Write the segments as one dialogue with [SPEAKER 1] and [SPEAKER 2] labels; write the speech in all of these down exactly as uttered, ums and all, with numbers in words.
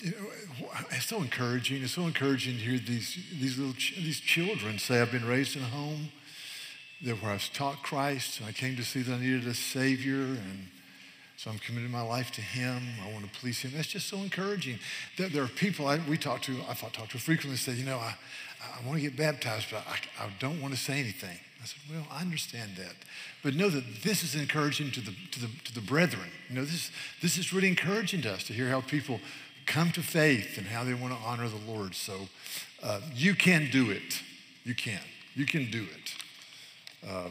[SPEAKER 1] You know, it's so encouraging. It's so encouraging to hear these these little ch- these children say, "I've been raised in a home that where I was taught Christ, and I came to see that I needed a Savior, and so I'm committing my life to Him. I want to please Him." That's just so encouraging. There, there are people I, we talk to, I've talked to frequently, say, "You know, I, I want to get baptized, but I, I don't want to say anything." I said, "Well, I understand that, but know that this is encouraging to the to the to the brethren. You know, this this is really encouraging to us to hear how people come to faith and how they want to honor the Lord. So uh, you can do it. You can. You can do it. Uh,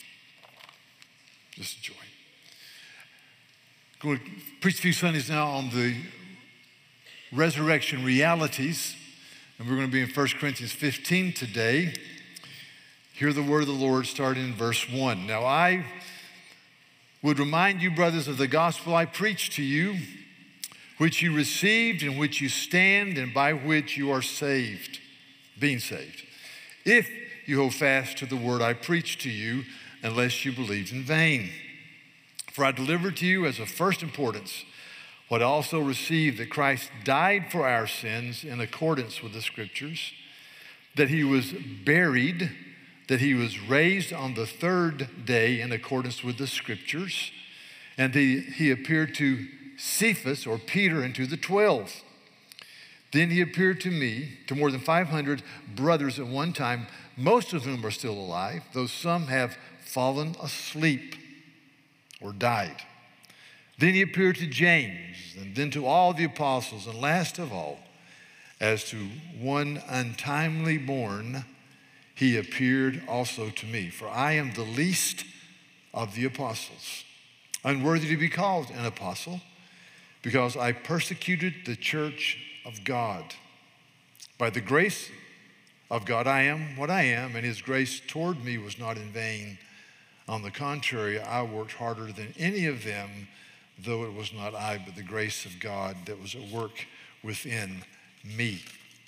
[SPEAKER 1] just a joy. Going to preach a few Sundays now on the resurrection realities, and we're going to be in First Corinthians fifteen today. Hear the word of the Lord starting in verse one. "Now I would remind you, brothers, of the gospel I preached to you, which you received, in which you stand, and by which you are saved, being saved, if you hold fast to the word I preached to you, unless you believed in vain. For I delivered to you as of first importance what I also received, that Christ died for our sins in accordance with the Scriptures, that He was buried, that He was raised on the third day in accordance with the Scriptures, and He, he appeared to Cephas, or Peter, and to the twelve. Then He appeared to me, to more than five hundred brothers at one time, most of whom are still alive, though some have fallen asleep or died. Then He appeared to James, and then to all the apostles, and last of all, as to one untimely born, He appeared also to me. For I am the least of the apostles, unworthy to be called an apostle, because I persecuted the church of God. By the grace of God, I am what I am, and His grace toward me was not in vain. On the contrary, I worked harder than any of them, though it was not I, but the grace of God that was at work within me."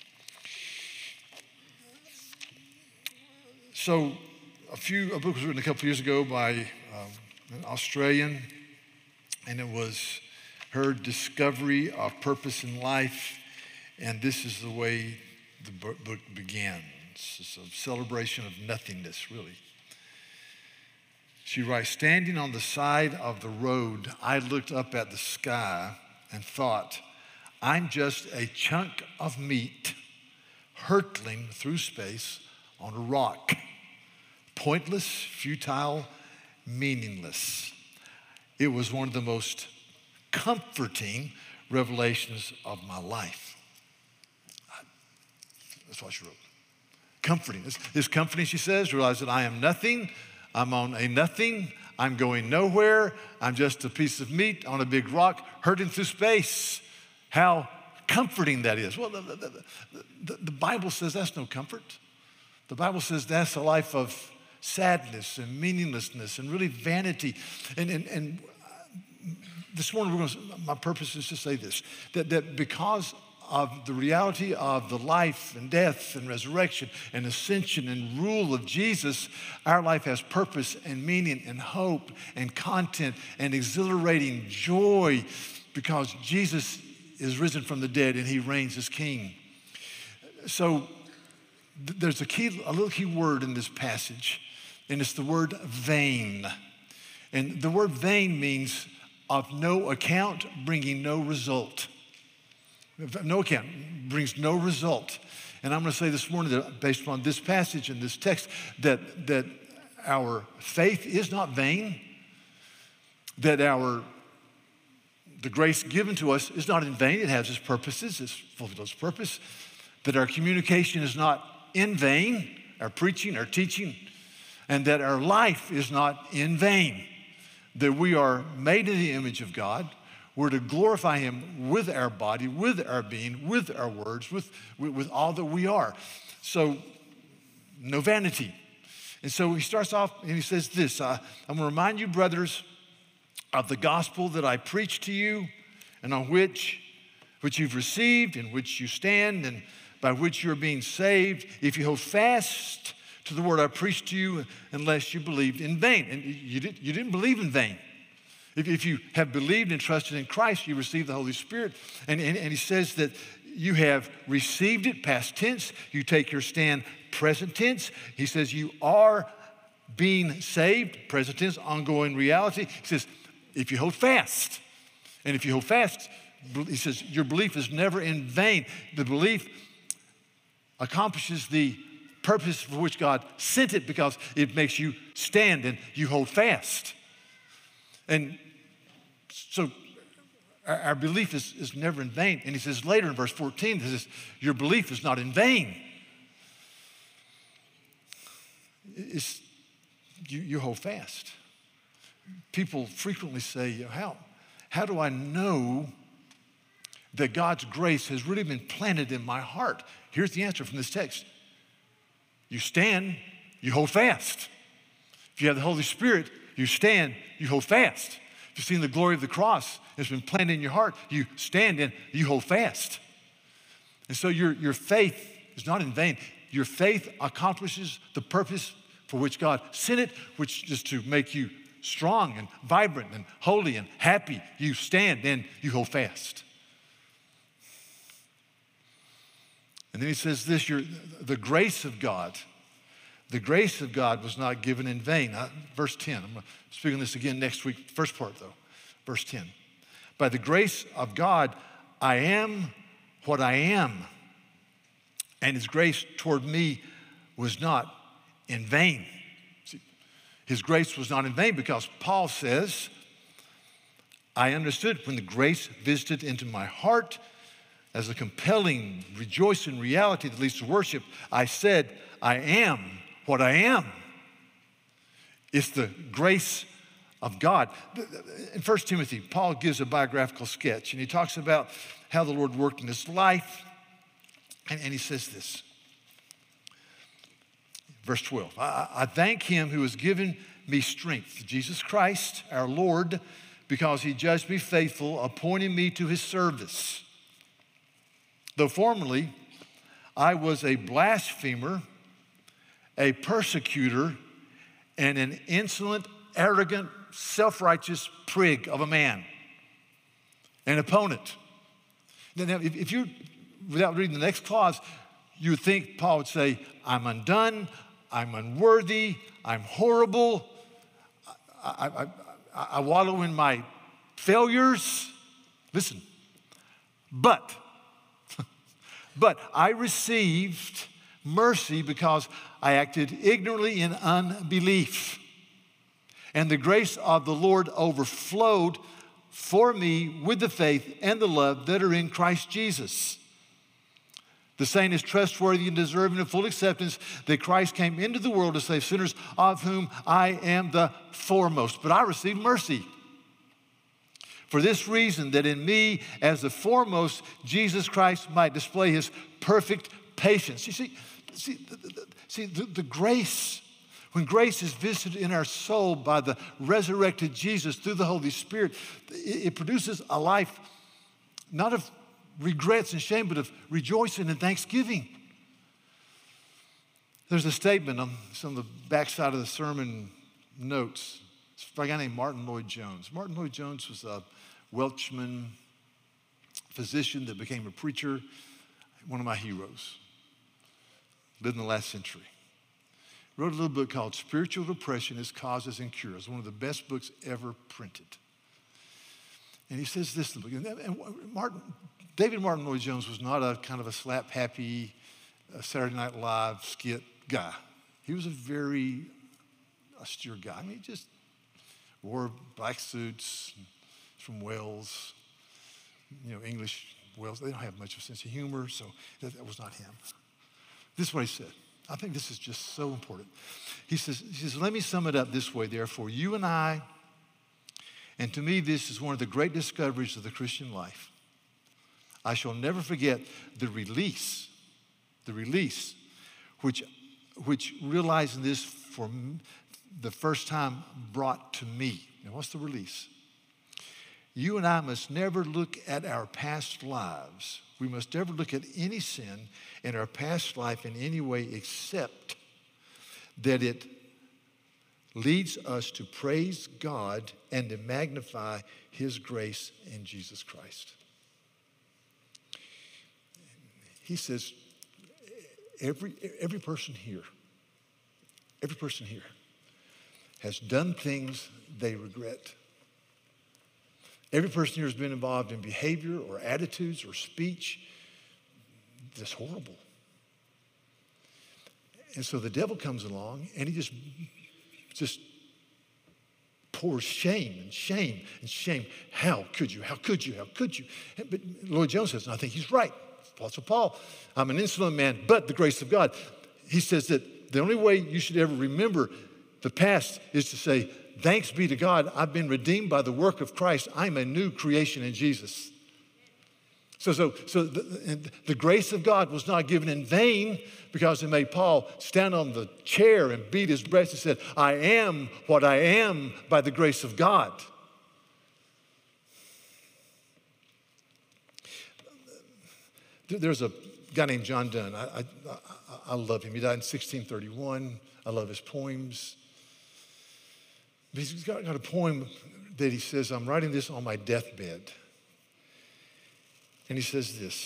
[SPEAKER 1] So, a few a book was written a couple years ago by um, an Australian, and it was her discovery of purpose in life, and this is the way the book begins. It's a celebration of nothingness, really. She writes, "Standing on the side of the road, I looked up at the sky and thought, I'm just a chunk of meat hurtling through space on a rock. Pointless, futile, meaningless." It was one of the most comforting revelations of my life. That's what she wrote. Comforting. It's, it's comforting, she says, realize that I am nothing. I'm on a nothing. I'm going nowhere. I'm just a piece of meat on a big rock hurtling through space. How comforting that is. Well, the, the, the, the Bible says that's no comfort. The Bible says that's a life of sadness and meaninglessness and really vanity. And, and, and this morning, we're going to, my purpose is to say this, that, that because of the reality of the life and death and resurrection and ascension and rule of Jesus, our life has purpose and meaning and hope and content and exhilarating joy because Jesus is risen from the dead and He reigns as King. So th- there's a key, a little key word in this passage, and it's the word vain. And the word vain means of no account, bringing no result. No account, brings no result. And I'm going to say this morning that based upon this passage and this text, that, that our faith is not vain, that our the grace given to us is not in vain. It has its purposes, it fulfills its purpose, that our communication is not in vain, our preaching, our teaching, and that our life is not in vain, that we are made in the image of God. We're to glorify Him with our body, with our being, with our words, with, with, with all that we are. So, no vanity. And so he starts off and he says this, uh, I'm going to remind you, brothers, of the gospel that I preached to you and on which, which you've received, in which you stand, and by which you're being saved, if you hold fast to the word I preached to you, unless you believed in vain. And you, did, you didn't believe in vain. If, if you have believed and trusted in Christ, you receive the Holy Spirit. And, and, and he says that you have received it, past tense. You take your stand, present tense. He says you are being saved, present tense, ongoing reality. He says, if you hold fast, and if you hold fast, he says, your belief is never in vain. The belief accomplishes the purpose for which God sent it because it makes you stand and you hold fast. And so our, our belief is, is never in vain. And he says later in verse fourteen, he says, your belief is not in vain. It's, you, you hold fast. People frequently say, how, how do I know that God's grace has really been planted in my heart? Here's the answer from this text. You stand, you hold fast. If you have the Holy Spirit, you stand, you hold fast. If you've seen the glory of the cross, it's been planted in your heart, you stand and you hold fast. And so your, your faith is not in vain. Your faith accomplishes the purpose for which God sent it, which is to make you strong and vibrant and holy and happy. You stand and you hold fast. And then he says this, you're, the grace of God, the grace of God was not given in vain. Uh, verse ten, I'm going to speak on this again next week, first part though, verse ten. By the grace of God, I am what I am, and his grace toward me was not in vain. See, his grace was not in vain because Paul says, I understood when the grace visited into my heart as a compelling, rejoicing reality that leads to worship. I said, I am what I am. It's the grace of God. In First Timothy, Paul gives a biographical sketch, and he talks about how the Lord worked in his life, and, and he says this. Verse twelve, I, I thank him who has given me strength, Jesus Christ, our Lord, because he judged me faithful, appointing me to his service. Though formerly I was a blasphemer, a persecutor, and an insolent, arrogant, self-righteous prig of a man, an opponent. Now, if, if you, without reading the next clause, you would think Paul would say, I'm undone, I'm unworthy, I'm horrible, I, I, I, I wallow in my failures. Listen, but, but I received mercy because I acted ignorantly in unbelief. And the grace of the Lord overflowed for me with the faith and the love that are in Christ Jesus. The saying is trustworthy and deserving of full acceptance that Christ came into the world to save sinners, of whom I am the foremost. But I received mercy. For this reason, that in me as the foremost, Jesus Christ might display his perfect patience. You see, see, the, the, see the, the grace, when grace is visited in our soul by the resurrected Jesus through the Holy Spirit, it, it produces a life not of regrets and shame, but of rejoicing and thanksgiving. There's a statement on some of the backside of the sermon notes. It's by a guy named Martin Lloyd-Jones. Martin Lloyd-Jones was a Welshman physician that became a preacher, one of my heroes. Lived in the last century. Wrote a little book called Spiritual Depression, Its Causes and Cures, one of the best books ever printed. And he says this in the book. And Martin, David Martin Lloyd-Jones was not a kind of a slap-happy uh, Saturday Night Live skit guy. He was a very austere guy. I mean, he just wore black suits from Wales, you know, English Wales. They don't have much of a sense of humor, so that, that was not him. This is what he said. I think this is just so important. He says, he says, let me sum it up this way, therefore. You and I, and to me this is one of the great discoveries of the Christian life. I shall never forget the release, the release, which, which realizing this for the first time brought to me. Now, what's the release? You and I must never look at our past lives. We must never look at any sin in our past life in any way except that it leads us to praise God and to magnify his grace in Jesus Christ. He says, every, every person here, every person here has done things they regret. Every person here has been involved in behavior or attitudes or speech that's horrible. And so the devil comes along and he just, just pours shame and shame and shame. How could you? How could you? How could you? But Lloyd Jones says, and I think he's right. Apostle Paul, I'm an insolent man, but the grace of God. He says that the only way you should ever remember the past is to say, thanks be to God, I've been redeemed by the work of Christ. I'm a new creation in Jesus. So, so, so the, the grace of God was not given in vain because it made Paul stand on the chair and beat his breast and said, I am what I am by the grace of God. There's a guy named John Donne. I, I, I love him. He died in sixteen thirty-one. I love his poems. But he's got, got a poem that he says, I'm writing this on my deathbed. And he says this,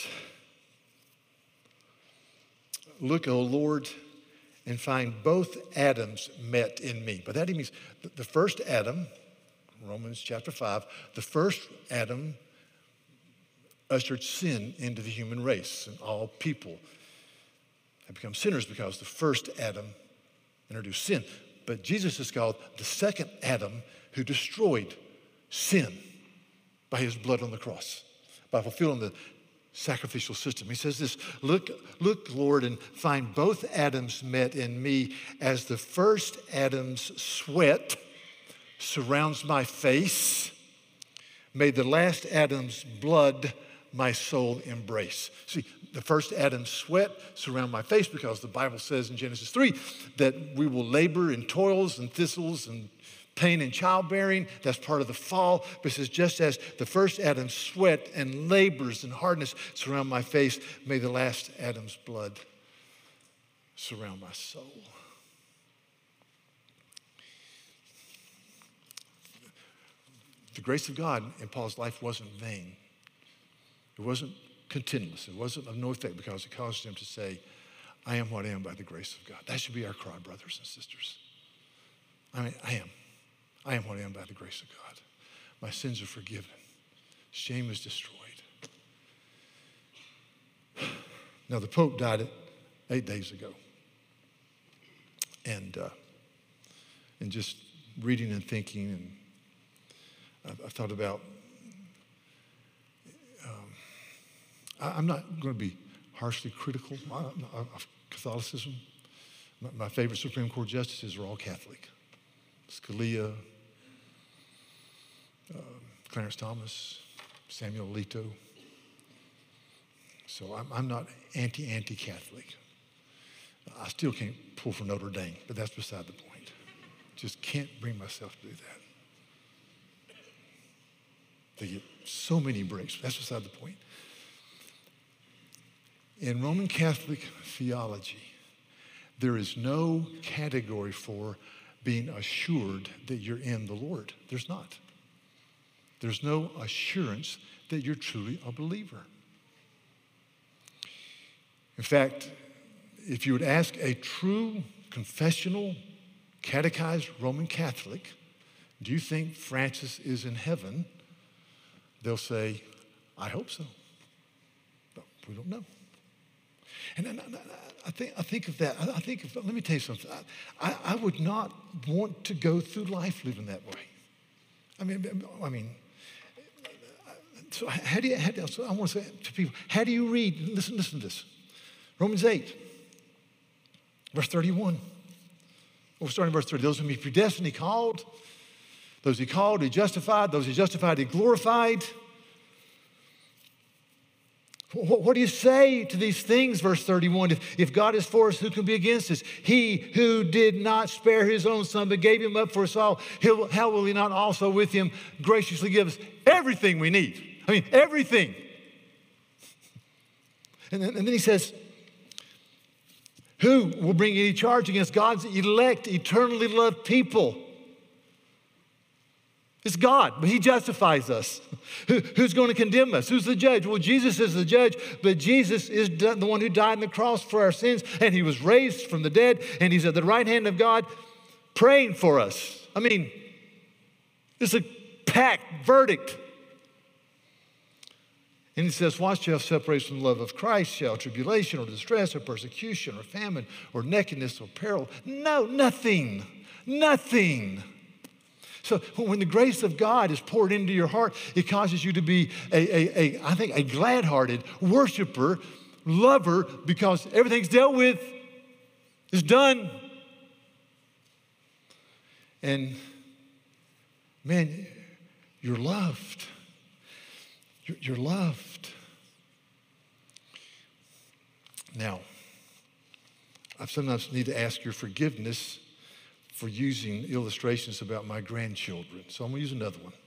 [SPEAKER 1] look, O Lord, and find both Adams met in me. By that he means the first Adam, Romans chapter five, the first Adam ushered sin into the human race, and all people have become sinners because the first Adam introduced sin. But Jesus is called the second Adam who destroyed sin by his blood on the cross, by fulfilling the sacrificial system. He says this, look, look, Lord, and find both Adams met in me as the first Adam's sweat surrounds my face. May the last Adam's blood my soul embrace. See, the first Adam's sweat surround my face because the Bible says in Genesis three that we will labor in toils and thistles and pain and childbearing. That's part of the fall. But it says, just as the first Adam's sweat and labors and hardness surround my face, may the last Adam's blood surround my soul. The grace of God in Paul's life wasn't vain. It wasn't continuous. It wasn't of no effect because it caused him to say, I am what I am by the grace of God. That should be our cry, brothers and sisters. I mean, I am. I am what I am by the grace of God. My sins are forgiven. Shame is destroyed. Now, the Pope died eight days ago. And, uh, and just reading and thinking, and I, I thought about I'm not going to be harshly critical of Catholicism. My favorite Supreme Court justices are all Catholic. Scalia, uh, Clarence Thomas, Samuel Alito. So I'm, I'm not anti-anti-Catholic. I still can't pull for Notre Dame, but that's beside the point. Just can't bring myself to do that. They get so many breaks. That's beside the point. In Roman Catholic theology, there is no category for being assured that you're in the Lord. There's not. There's no assurance that you're truly a believer. In fact, if you would ask a true confessional, catechized Roman Catholic, do you think Francis is in heaven? They'll say, I hope so. But we don't know. And I think, I think of that. I think of, let me tell you something. I, I would not want to go through life living that way. I mean, I mean, so how do you, how do you, so I want to say to people, how do you read? Listen, listen to this. Romans eight, verse thirty-one. We're starting verse thirty. Those whom he predestined, he called. Those he called, he justified. Those he justified, he glorified. What do you say to these things, verse thirty-one? If, if God is for us, who can be against us? He who did not spare his own son, but gave him up for us all, he'll, how will he not also with him graciously give us everything we need? I mean, everything. And then, and then he says, Who will bring any charge against God's elect, eternally loved people? It's God, but he justifies us. Who, who's going to condemn us? Who's the judge? Well, Jesus is the judge, but Jesus is the one who died on the cross for our sins, and he was raised from the dead, and he's at the right hand of God praying for us. I mean, it's a packed verdict. And he says, what shall separate us from the love of Christ? Shall tribulation or distress or persecution or famine or nakedness or peril? No, nothing, nothing. So when the grace of God is poured into your heart, it causes you to be, a, a, a, I think, a glad-hearted worshiper, lover, because everything's dealt with. It's done. And, man, you're loved. You're, you're loved. Now, I sometimes need to ask your forgiveness for using illustrations about my grandchildren. So I'm going to use another one.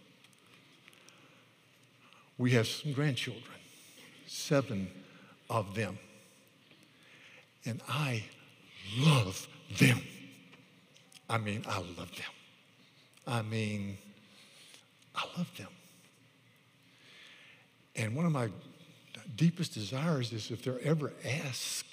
[SPEAKER 1] We have some grandchildren, seven of them. And I love them. I mean, I love them. I mean, I love them. And one of my deepest desires is if they're ever asked,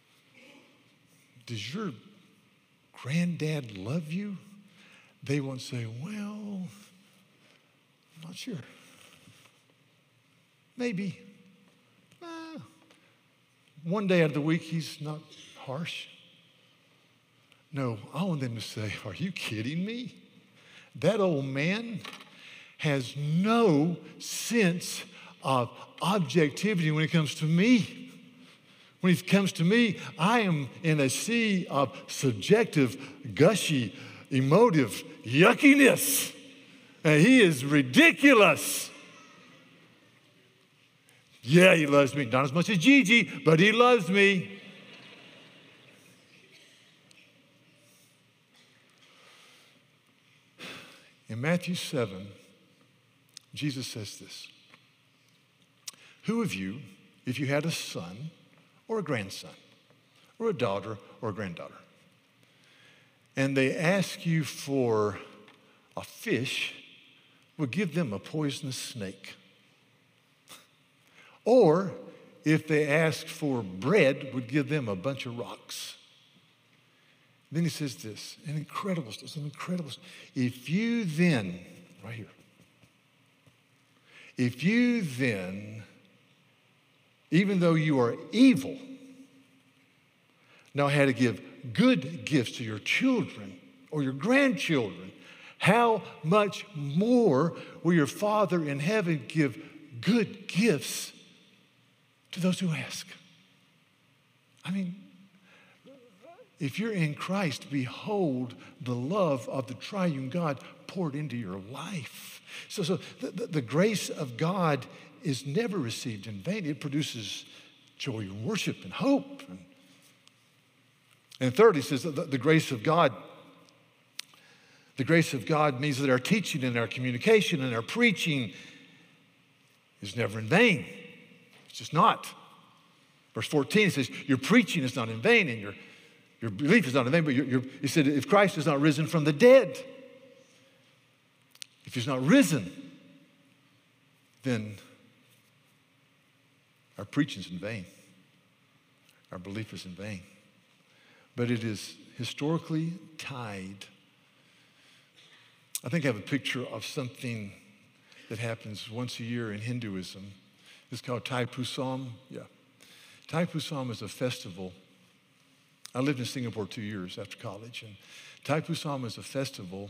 [SPEAKER 1] does your granddad love you? They won't say, well, I'm not sure. Maybe. Uh, one day out of the week, he's not harsh. No, I want them to say, are you kidding me? That old man has no sense of objectivity when it comes to me. When it comes to me, I am in a sea of subjective, gushy, emotive yuckiness. And he is ridiculous. Yeah, he loves me. Not as much as Gigi, but he loves me. In Matthew seven, Jesus says this. Who of you, if you had a son, or a grandson, or a daughter, or a granddaughter, and they ask you for a fish, would give them a poisonous snake? Or if they ask for bread, would give them a bunch of rocks? Then he says this, an incredible, it's an incredible, if you then, right here, if you then, even though you are evil, know how to give good gifts to your children or your grandchildren, how much more will your Father in heaven give good gifts to those who ask? I mean, if you're in Christ, behold the love of the triune God poured into your life. So, so the, the, the grace of God is never received in vain. It produces joy and worship and hope. And, and third, he says that the, the grace of God, the grace of God means that our teaching and our communication and our preaching is never in vain. It's just not. Verse fourteen, it says, your preaching is not in vain and your, your belief is not in vain, but your, your, he said, if Christ is not risen from the dead, if he's not risen, then our preaching is in vain. Our belief is in vain. But it is historically tied. I think I have a picture of something that happens once a year in Hinduism. It's called Thaipusam. Yeah. Thaipusam is a festival. I lived in Singapore two years after college, and Thaipusam is a festival.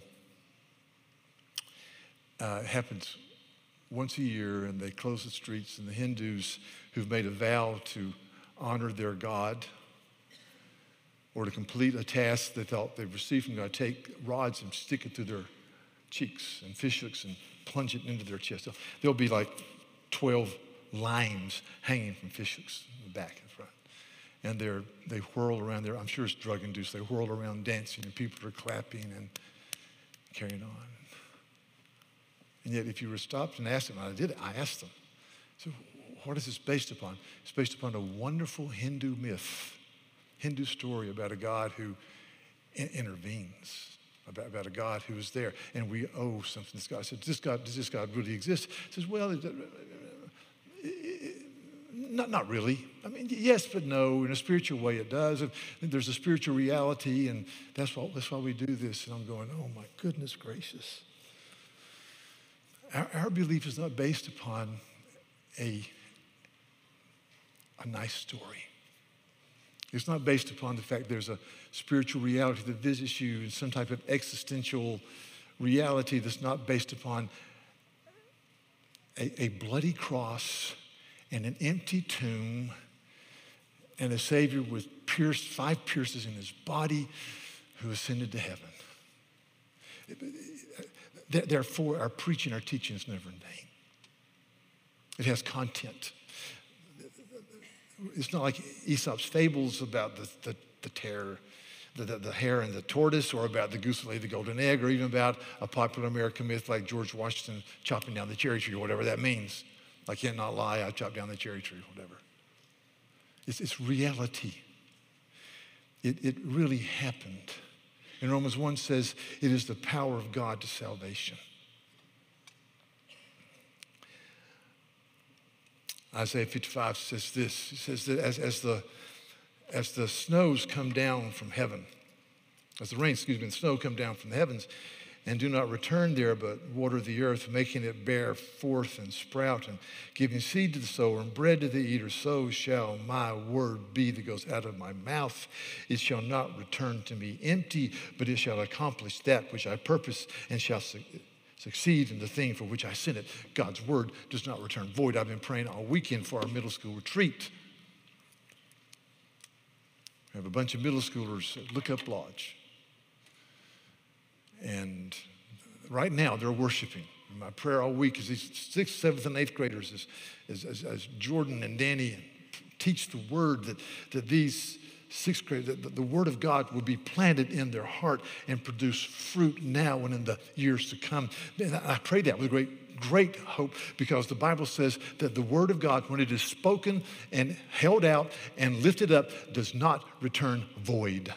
[SPEAKER 1] Uh, it happens once a year, and they close the streets, and the Hindus who've made a vow to honor their God or to complete a task they thought they've received from God, take rods and stick it through their cheeks and fish hooks and plunge it into their chest. So there'll be like twelve limes hanging from fish hooks in the back and front. And they're, they whirl around there. I'm sure it's drug-induced. They whirl around dancing, and people are clapping and carrying on. And yet, if you were stopped and asked them, and I did it, I asked them, so what is this based upon? It's based upon a wonderful Hindu myth Hindu story about a God who in- intervenes, about, about a God who is there, and we owe something to this God. I said, does this God, does this God really exist? He says, well, it, it, not, not really. I mean, yes, but no. In a spiritual way, it does. And there's a spiritual reality, and that's why, that's why we do this. And I'm going, oh, my goodness gracious. Our, our belief is not based upon a, a nice story. It's not based upon the fact there's a spiritual reality that visits you in some type of existential reality that's not based upon a, a bloody cross and an empty tomb and a Savior with pierced, five pierces in his body who ascended to heaven. Therefore, our preaching, our teaching is never in vain. It has content. It's not like Aesop's fables about the, the, the terror, the, the, the hare and the tortoise, or about the goose that laid the golden egg, or even about a popular American myth like George Washington chopping down the cherry tree, or whatever that means. I can't not lie, I chopped down the cherry tree, whatever. It's, it's reality. It, it really happened. And Romans one says it is the power of God to salvation. Isaiah fifty-five says this. It says that as, as, the, as the snows come down from heaven, as the rain, excuse me, and the snow come down from the heavens, and do not return there, but water the earth, making it bear forth and sprout, and giving seed to the sower and bread to the eater, so shall my word be that goes out of my mouth. It shall not return to me empty, but it shall accomplish that which I purpose, and shall su- succeed in the thing for which I sent it. God's word does not return void. I've been praying all weekend for our middle school retreat. We have a bunch of middle schoolers at Look Up Lodge. And right now, they're worshiping. My prayer all week is these sixth, seventh, and eighth graders, as, as, as, as Jordan and Danny teach the word, that, that these sixth graders, that the word of God would be planted in their heart and produce fruit now and in the years to come. And I pray that with great, great hope, because the Bible says that the word of God, when it is spoken and held out and lifted up, does not return void.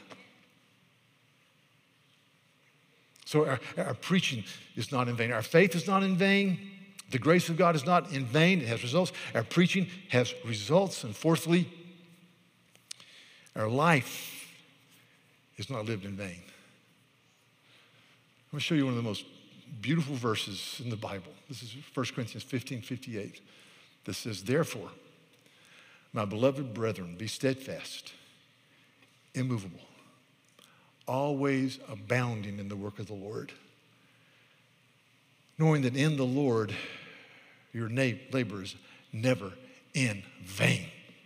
[SPEAKER 1] So our, our preaching is not in vain. Our faith is not in vain. The grace of God is not in vain. It has results. Our preaching has results. And fourthly, our life is not lived in vain. I'm going to show you one of the most beautiful verses in the Bible. This is First Corinthians fifteen fifty-eight. That says, therefore, my beloved brethren, be steadfast, immovable, always abounding in the work of the Lord, knowing that in the Lord your labor is never in vain.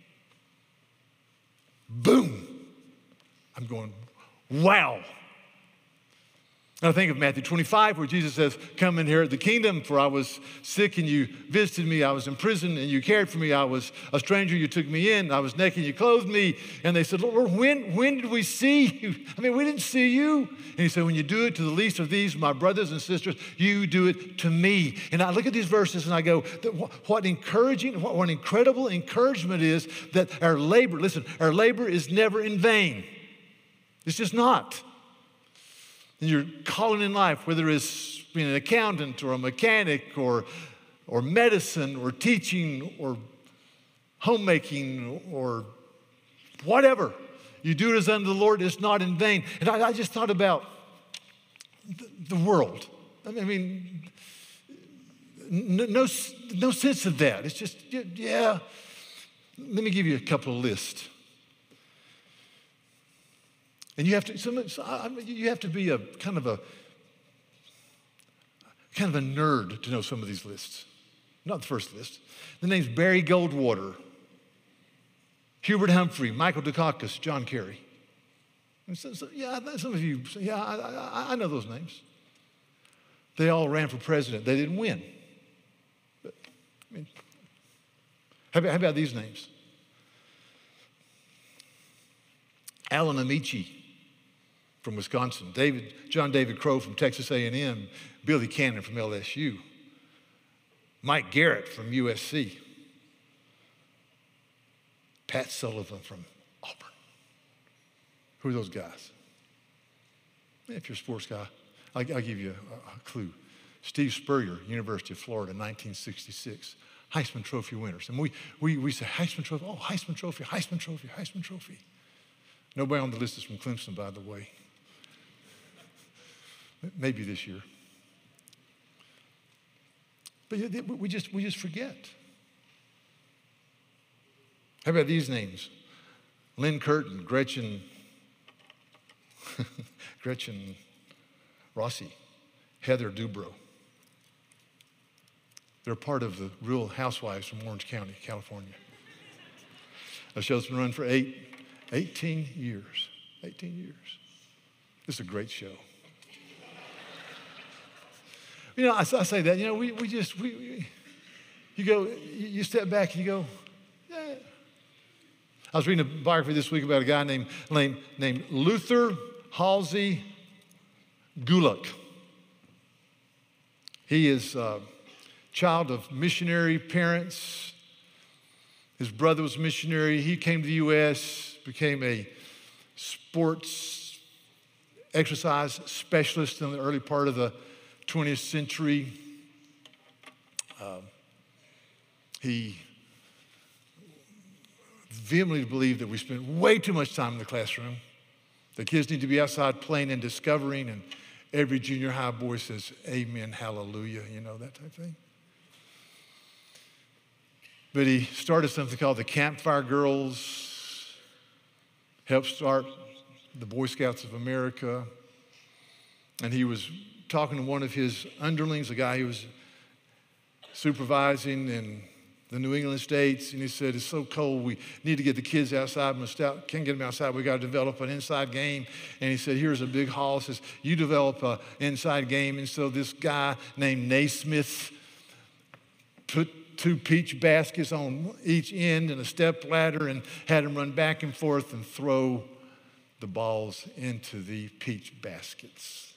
[SPEAKER 1] Boom. I'm going, wow. And I think of Matthew twenty-five, where Jesus says, come inherit the kingdom, for I was sick and you visited me. I was in prison and you cared for me. I was a stranger, you took me in. I was naked, you clothed me. And they said, Lord, when, when did we see you? I mean, we didn't see you. And he said, when you do it to the least of these, my brothers and sisters, you do it to me. And I look at these verses and I go, what encouraging, what, what incredible encouragement is that our labor, listen, our labor is never in vain. It's just not. And your calling in life, whether it's being an accountant or a mechanic or, or medicine or teaching or homemaking or whatever, you do it as unto the Lord, it's not in vain. And I, I just thought about the, the world. I mean, no, no, no sense of that. It's just, yeah. Let me give you a couple of lists. And you have to, some, you have to be a kind of a kind of a nerd to know some of these lists. Not the first list. The name's Barry Goldwater, Hubert Humphrey, Michael Dukakis, John Kerry. So, so, yeah, some of you, yeah, I, I, I know those names. They all ran for president. They didn't win. But, I mean, how about, how about these names? Alan Amici from Wisconsin, David, John David Crow from Texas A and M, Billy Cannon from L S U, Mike Garrett from U S C, Pat Sullivan from Auburn. Who are those guys? If you're a sports guy, I'll, I'll give you a, a clue. Steve Spurrier, University of Florida, nineteen sixty-six. Heisman Trophy winners. And we, we, we say, Heisman Trophy, oh, Heisman Trophy, Heisman Trophy, Heisman Trophy. Nobody on the list is from Clemson, by the way. Maybe this year. But we just, we just forget. How about these names? Lynn Curtin, Gretchen, Gretchen Rossi, Heather Dubrow. They're part of the Real Housewives from Orange County, California. A show's been running for eight, eighteen years. eighteen years. This is a great show. You know, I, I say that, you know, we, we just, we, we, you go, you step back and you go, yeah. I was reading a biography this week about a guy named, named, named Luther Halsey Gulick. He is a child of missionary parents. His brother was a missionary. He came to the U S, became a sports exercise specialist in the early part of the twentieth century. Um, he vehemently believed that we spent way too much time in the classroom. The kids need to be outside playing and discovering, and every junior high boy says, amen, hallelujah, you know, that type of thing. But he started something called the Campfire Girls, helped start the Boy Scouts of America, and he was talking to one of his underlings, a guy he was supervising in the New England states, and he said, it's so cold, we need to get the kids outside. We can't get them outside. We got to develop an inside game. And he said, here's a big hall. He says, you develop an inside game. And so this guy named Naismith put two peach baskets on each end and a step ladder and had them run back and forth and throw the balls into the peach baskets.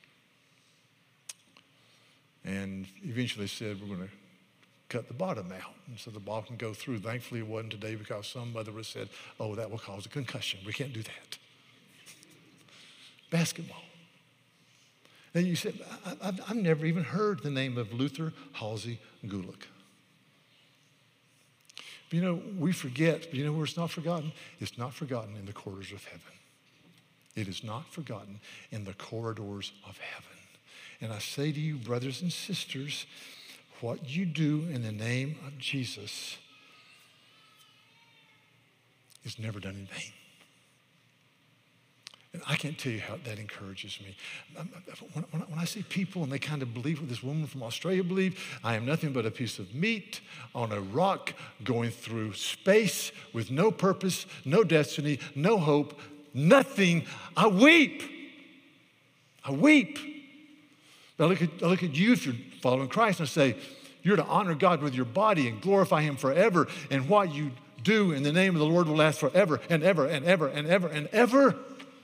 [SPEAKER 1] And eventually said, we're going to cut the bottom out, and so the ball can go through. Thankfully, it wasn't today because some mother would have said, oh, that will cause a concussion. We can't do that. Basketball. And you said, I, I've, I've never even heard the name of Luther Halsey Gulick. But you know, we forget, but you know where it's not forgotten? It's not forgotten in the corridors of heaven. It is not forgotten in the corridors of heaven. And I say to you, brothers and sisters, what you do in the name of Jesus is never done in vain. And I can't tell you how that encourages me. When, when, when I see people and they kind of believe what this woman from Australia believed, I am nothing but a piece of meat on a rock going through space with no purpose, no destiny, no hope, nothing. I weep. I weep. But I look at, I look at you if you're following Christ and I say, you're to honor God with your body and glorify him forever. And what you do in the name of the Lord will last forever and ever and ever and ever and ever.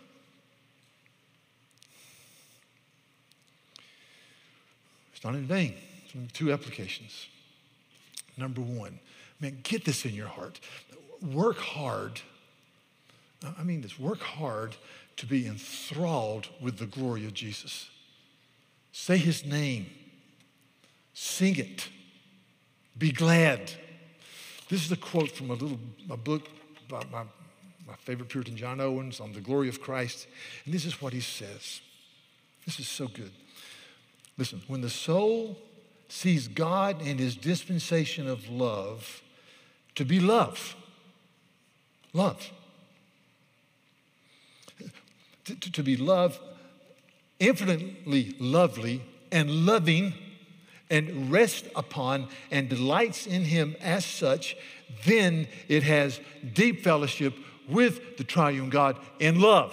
[SPEAKER 1] It's not in vain. Two applications. Number one, man, get this in your heart. Work hard. I mean this, work hard to be enthralled with the glory of Jesus. Say his name. Sing it. Be glad. This is a quote from a little a book by my, my favorite Puritan, John Owens, on the glory of Christ. And this is what he says. This is so good. Listen, when the soul sees God and his dispensation of love to be love, love, to, to, to be love, infinitely lovely and loving, and rest upon and delights in him as such, then it has deep fellowship with the triune God in love.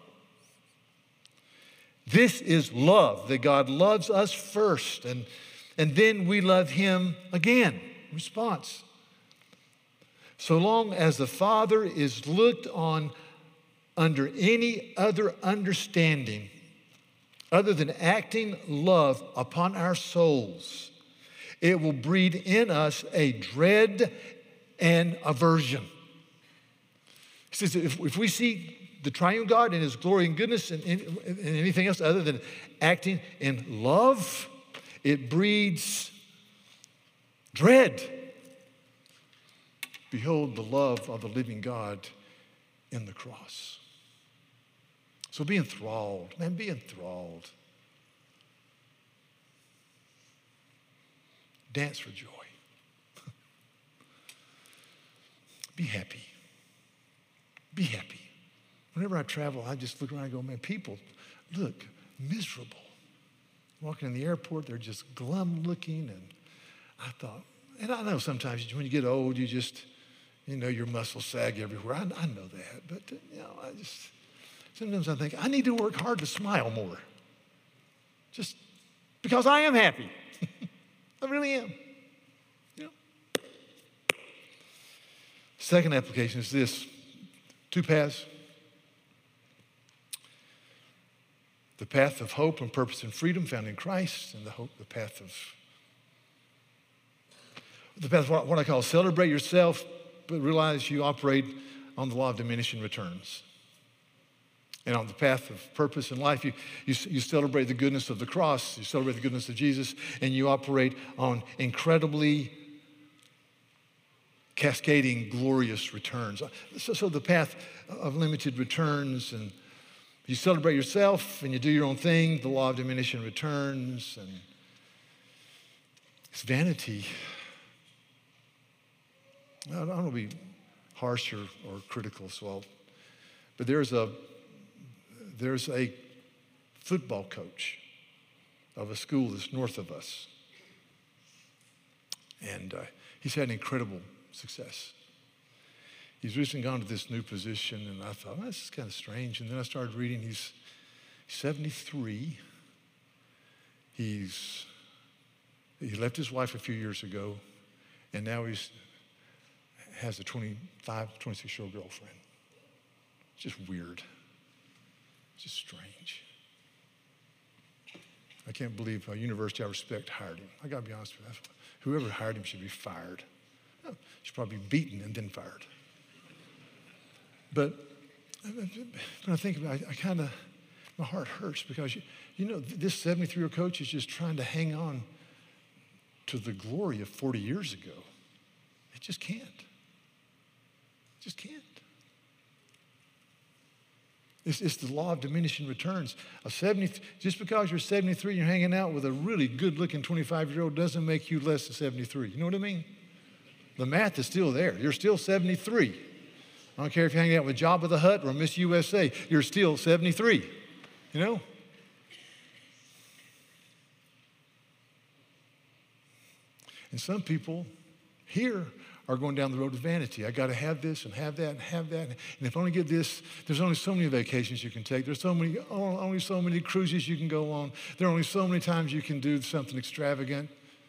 [SPEAKER 1] This is love, that God loves us first, and, and then we love him again. Response. So long as the Father is looked on under any other understanding other than acting love upon our souls, it will breed in us a dread and aversion. says if, if we see the triune God and his glory and goodness and, and, and anything else other than acting in love, it breeds dread. Behold the love of the living God in the cross. So be enthralled, man, be enthralled. Dance for joy. Be happy. Be happy. Whenever I travel, I just look around and go, man, people look miserable. Walking in the airport, they're just glum looking. And I thought, and I know sometimes when you get old, you just, you know, your muscles sag everywhere. I, I know that. But, you know, I just, sometimes I think, I need to work hard to smile more. Just because I am happy. I really am. You know? Second application is this. Two paths. The path of hope and purpose and freedom found in Christ, and the hope, the path of the path of what, what I call celebrate yourself, but realize you operate on the law of diminishing returns. And on the path of purpose in life, you, you, you celebrate the goodness of the cross, you celebrate the goodness of Jesus, and you operate on incredibly cascading, glorious returns. So, so the path of limited returns, and you celebrate yourself and you do your own thing, the law of diminishing returns, and it's vanity. I don't want to be harsh or, or critical, so I'll, but there's a there's a football coach of a school that's north of us, and uh, he's had incredible success. He's recently gone to this new position, and I thought, well, this is kind of strange. And then I started reading. He's seventy-three. He's he left his wife a few years ago, and now he's has a twenty-five, twenty-six-year-old girlfriend. It's just weird. It's just strange. I can't believe a university I respect hired him. I got to be honest with you. Whoever hired him should be fired. Oh, should probably be beaten and then fired. But when I think about it, I, I kind of, my heart hurts because, you, you know, this seventy-three-year-old coach is just trying to hang on to the glory of forty years ago. It just can't. It just can't. It's, it's the law of diminishing returns. A seventy, just because you're seventy-three and you're hanging out with a really good-looking twenty-five-year-old doesn't make you less than seventy-three. You know what I mean? The math is still there. You're still seventy-three. I don't care if you're hanging out with Jabba the Hutt or Miss U S A. You're still seventy-three. You know? And some people here are going down the road of vanity. I got to have this and have that and have that. And if I only get this, there's only so many vacations you can take. There's so many, only so many cruises you can go on. There are only so many times you can do something extravagant.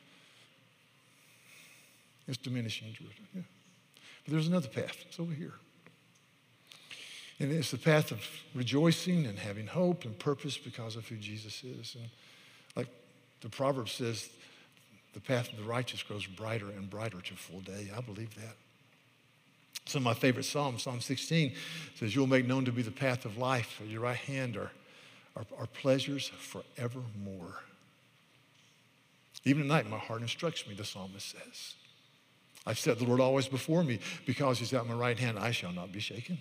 [SPEAKER 1] It's diminishing. Yeah. But there's another path. It's over here. And it's the path of rejoicing and having hope and purpose because of who Jesus is. And like the proverb says, the path of the righteous grows brighter and brighter to full day. I believe that. Some of my favorite Psalms, Psalm sixteen, says, you'll make known to be the path of life. At your right hand are, are, are pleasures forevermore. Even at night, my heart instructs me, the psalmist says. I've set the Lord always before me. Because he's at my right hand, I shall not be shaken.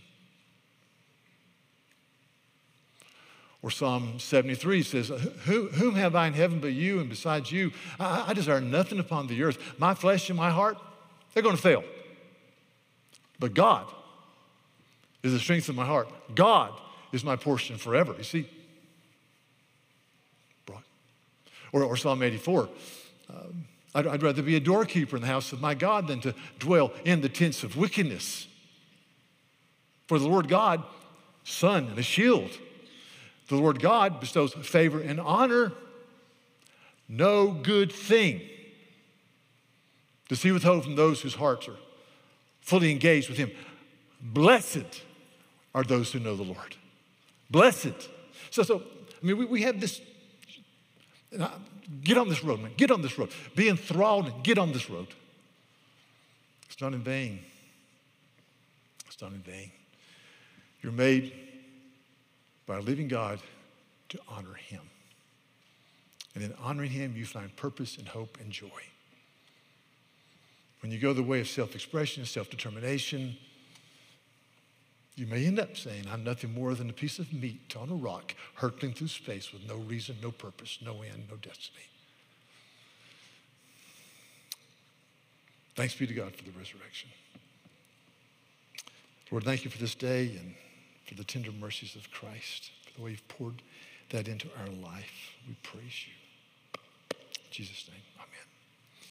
[SPEAKER 1] Or Psalm seventy-three says, whom have I in heaven but you, and besides you, I, I desire nothing upon the earth. My flesh and my heart, they're going to fail. But God is the strength of my heart. God is my portion forever. You see? Or, or Psalm eighty-four, um, I'd, I'd rather be a doorkeeper in the house of my God than to dwell in the tents of wickedness. For the Lord God, sun and a shield. The Lord God bestows favor and honor. No good thing does he withhold from those whose hearts are fully engaged with him. Blessed are those who know the Lord. Blessed. So, so I mean, we, we have this, get on this road, man. Get on this road. Be enthralled and get on this road. It's not in vain. It's not in vain. You're made by a living God to honor him. And in honoring him, you find purpose and hope and joy. When you go the way of self-expression, self-determination, you may end up saying, I'm nothing more than a piece of meat on a rock, hurtling through space with no reason, no purpose, no end, no destiny. Thanks be to God for the resurrection. Lord, thank you for this day and for the tender mercies of Christ, for the way you've poured that into our life. We praise you. In Jesus' name, amen.